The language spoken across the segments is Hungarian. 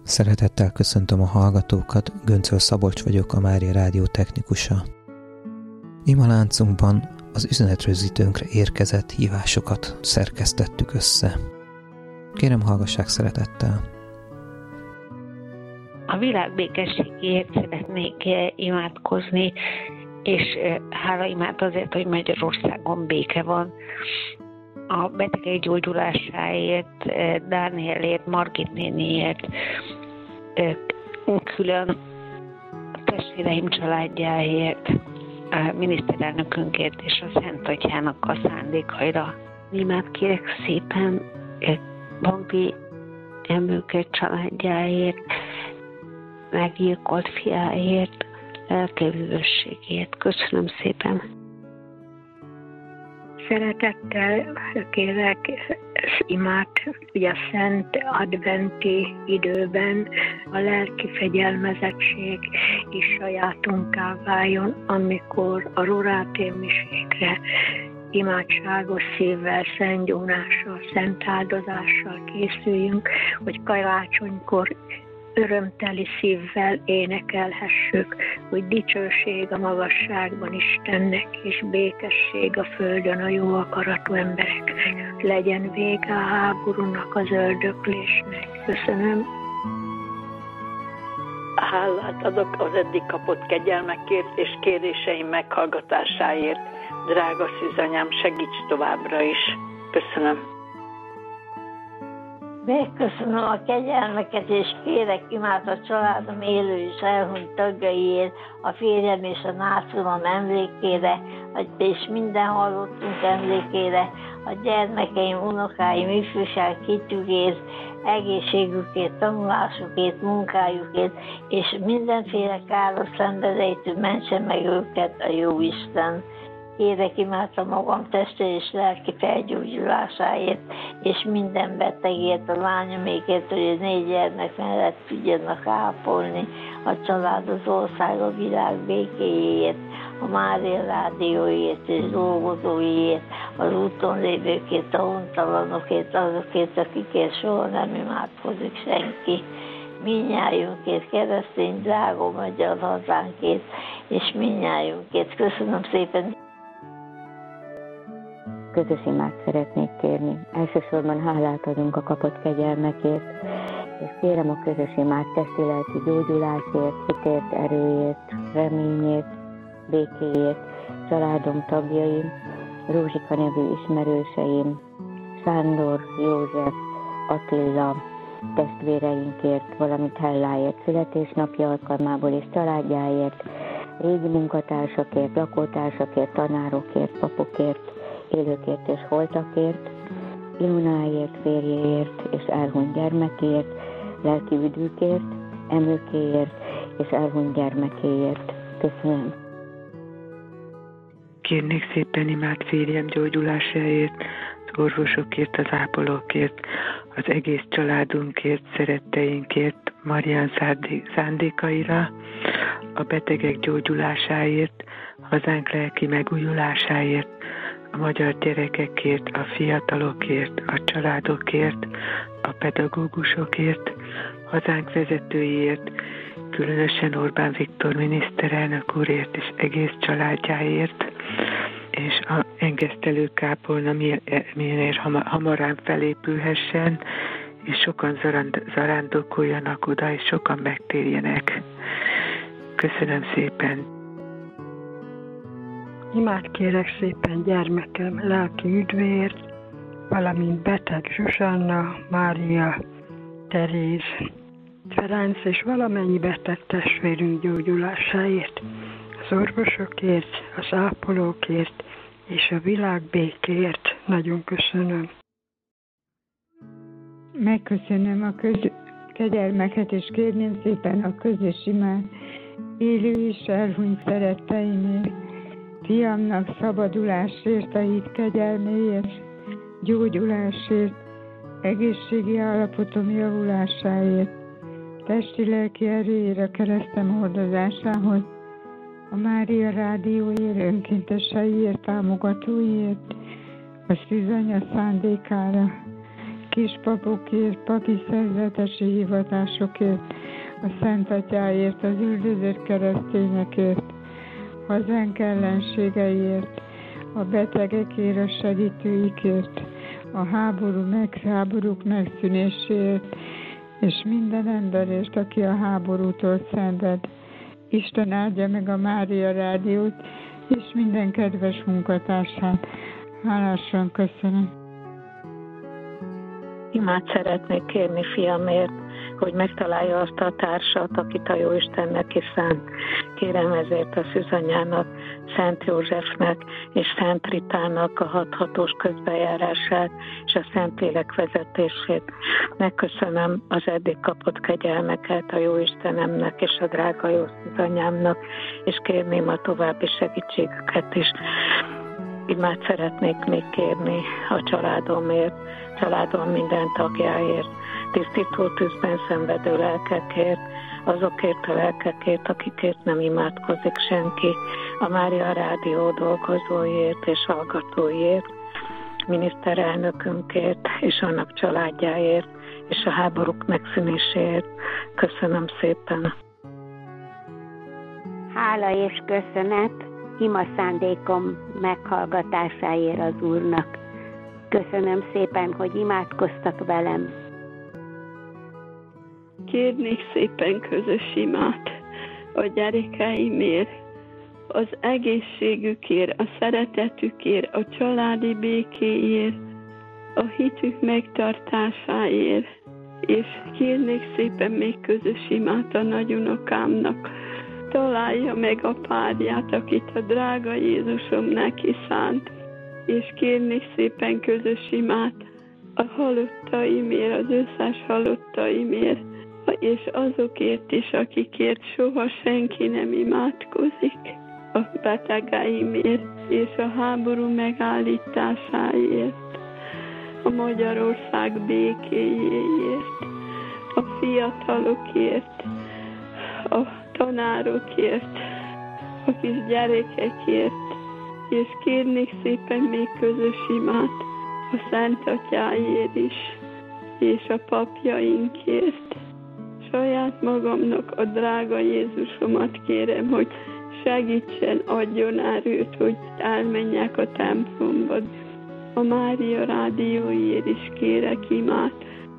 Szeretettel köszöntöm a hallgatókat, Göncöl Szabolcs vagyok, a Mária Rádió technikusa. Ima láncunkban az üzenetrögzítőnkre érkezett hívásokat szerkesztettük össze. Kérem, hallgassák szeretettel! A világ békességéért szeretnék imádkozni, és hála imád azért, hogy Magyarországon béke van. A betegek gyógyulásáért, Dánielért, Margit néniért, külön a testvéreim családjáért, a miniszterelnökünkért és a Szent Atyának a szándékaira. Imát kérek szépen Bambi emlőket családjáért, meggyilkolt fiáért, lelkevűvösségért. Köszönöm szépen! Szeretettel kérek imát, ugye a szent adventi időben a lelki fegyelmezettség is sajátunká váljon, amikor a Rorate misékre imádságos szívvel, szent gyónással, szent áldozással készüljünk, hogy karácsonykor örömteli szívvel énekelhessük, hogy dicsőség a magasságban Istennek, és békesség a földön a jó akaratú embereknek. Legyen vége a háborúnak, az öldöklésnek. Köszönöm. Hálát adok az eddig kapott kegyelmekért és kéréseim meghallgatásáért. Drága szűzanyám, segíts továbbra is. Köszönöm. Megköszönöm a kegyelmeket, és kérek imát a családom élő és elhunyt tagjaiért, a férjem és a nászulom emlékére, és minden hallottunk emlékére, a gyermekeim, unokáim, ifjúság hitükért, egészségükért, tanulásukért, munkájukért, és mindenféle káros szenvedélytől mentse meg őket a jó Isten. Kérek imát a magam teste és lelki felgyógyulásáért, és minden betegért, a lányomékért, hogy a 4 gyermek mellett tudjanak ápolni, a család, az ország, a világ békéjéért, a Mária Rádióért és dolgozóiért, az úton lévőkért, a hontalanokért, azokért, akikért soha nem imádkozik senki. Mindnyájunkért, keresztény drága magyar hazánkért, és mindnyájunkért. Köszönöm szépen! Közös imát szeretnék kérni. Elsősorban hálát adunk a kapott kegyelmekért, és kérem a közös imát testi-lelki gyógyulásért, hitért, erőért, reményért, békéért, családom tagjaim, Rózsika nevű ismerőseim, Sándor, József, Attila, testvéreinkért, valamint Helláért, születésnapja alkalmából és családjáért, régi munkatársakért, lakótársakért, tanárokért, papokért, élőkért és holtakért, Ilunáért, férjéért és elhunyt gyermekéért, lelki üdvükért, emlőkéért és elhunyt gyermekéért. Köszönöm. Kérnék szépen imát férjem gyógyulásáért, az orvosokért, az ápolókért, az egész családunkért, szeretteinkért, Marián szándékaira, a betegek gyógyulásáért, hazánk lelki megújulásáért, a magyar gyerekekért, a fiatalokért, a családokért, a pedagógusokért, hazánk vezetőiért, különösen Orbán Viktor miniszterelnök úrért és egész családjáért, és a engesztelő kápolna minél hamarabb felépülhessen, és sokan zarándokoljanak oda, és sokan megtérjenek. Köszönöm szépen! Imát kérek szépen gyermekem lelki üdvéért, valamint beteg Zsuzsanna, Mária, Teréz, Ferenc és valamennyi beteg testvérünk gyógyulásáért, az orvosokért, az ápolókért és a világ békéért. Nagyon köszönöm. Megköszönöm a kegyelmeket, és kérném szépen a közös imát élő és elhunyt szeretteimért, fiamnak szabadulásért, a hit kegyelméért, gyógyulásért, egészségi állapotom javulásáért, testi-lelki erőért, a keresztem hordozásához, a Mária Rádióért, önkénteseiért, támogatóiért, a szűzanya szándékára. kispapokért, papi szerzetesi hivatásokért, a Szent Atyáért, az üldözött keresztényekért, hazánk ellenségeiért, a betegekért, a segítőikért, a háborúk megszűnéséért, és minden emberért, aki a háborútól szenved. Isten áldja meg a Mária Rádiót, és minden kedves munkatársát. Hálásan köszönöm. Imát szeretnék kérni fiamért, hogy megtalálja azt a társat, akit a Jóistennek is szánt. Kérem ezért a Szűzanyának, Szent Józsefnek és Szent Ritának a hathatós közbejárását és a Szentlélek vezetését. Megköszönöm az eddig kapott kegyelmeket a Jóistenemnek és a drága jó Szűzanyámnak, és kérném a további segítségüket is. Imát szeretnék még kérni a családomért, családom minden tagjáért, tisztító tűzben szenvedő lelkekért, azokért a lelkekért, akikért nem imádkozik senki, a Mária Rádió dolgozóért és hallgatóért, miniszterelnökünkért és annak családjáért, és a háborúk megszűnéséért. Köszönöm szépen! Hála és köszönet ima szándékom meghallgatásáért az Úrnak. Köszönöm szépen, hogy imádkoztak velem. Kérnék szépen közös imát a gyerekeimért, az egészségükért, a szeretetükért, a családi békéért, a hitük megtartásáért, és kérnék szépen még közös imát a nagyunokámnak. Találja meg a párját, akit a drága Jézusom neki szánt, és kérnék szépen közös imát a halottaimért, az összes halottaimért, és azokért is, akikért soha senki nem imádkozik, a betegeimért és a háború megállításáért, a Magyarország békéjéért, a fiatalokért, a tanárokért, a kis gyerekekért, és kérnék szépen még közös imát a Szent Atyáért is, és a papjainkért. Saját magamnak a drága Jézusomat kérem, hogy segítsen, adjon erőt, hogy elmenjek a templomba. A Mária Rádióért is kérek imát.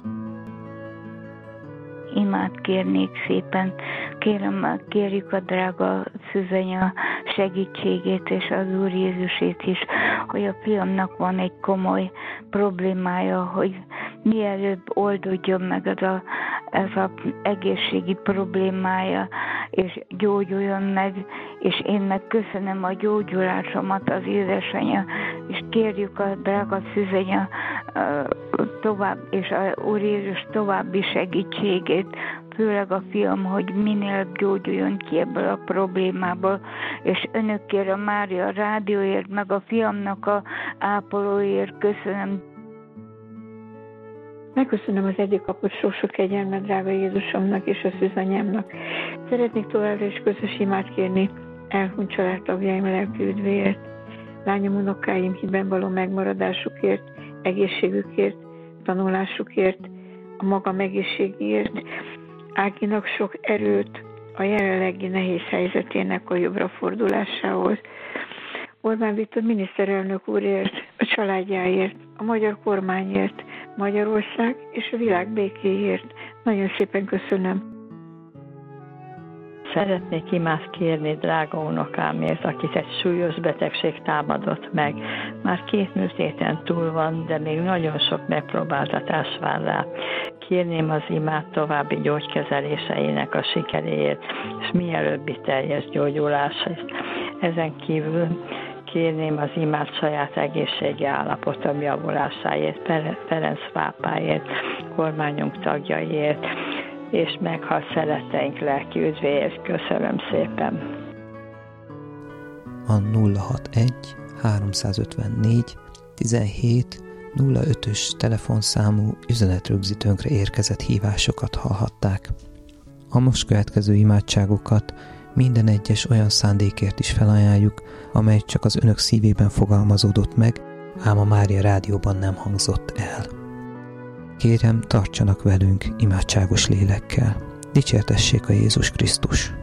Imát kérnék szépen. Kérjük a drága Szűzanya segítségét és az Úr Jézusét is, hogy a fiamnak van egy komoly problémája, hogy mielőbb oldódjon meg ez az egészségi problémája, és gyógyuljon meg, és én meg köszönöm a gyógyulásomat az édesanyja, és kérjük a drága Szűzanya tovább, és a Úr Jézus további segítségét, főleg a fiam, hogy minél gyógyuljon ki ebből a problémából, és önökért, a Mária Rádióért, meg a fiamnak a ápolóért köszönöm. Megköszönöm az eddig kapott sok kegyelmet drága Jézusomnak és a Szűzanyámnak. Szeretnék továbbra is közös imát kérni elhunyt családtagjaim lelki üdvéért, lányom, unokáim hitben való megmaradásukért, egészségükért, tanulásukért, a magam egészségért, Áginak sok erőt a jelenlegi nehéz helyzetének a jobbra fordulásához. Orbán Viktor miniszterelnök úrért, a családjáért, a magyar kormányért, Magyarország és a világ békéért. Nagyon szépen köszönöm. Szeretnék imát kérni drága unokámért, akit egy súlyos betegség támadott meg. Már 2 műtéten túl van, de még nagyon sok megpróbáltatás vár rá. Kérném az imát további gyógykezeléseinek a sikeréért, és mielőbbi teljes gyógyulását. Ezen kívül kérném az imát saját egészségi állapotom javulásáért, Ferenc pápáért, kormányunk tagjaiért, és meghalt szeretteink lelki üdvéért. Köszönöm szépen. A 061 354 17 05-ös telefonszámú üzenetrögzítőnkre érkezett hívásokat hallhatták. A most következő imádságokat minden egyes olyan szándékért is felajánljuk, amely csak az önök szívében fogalmazódott meg, ám a Mária Rádióban nem hangzott el. Kérem, tartsanak velünk imádságos lélekkel. Dicsértessék a Jézus Krisztus!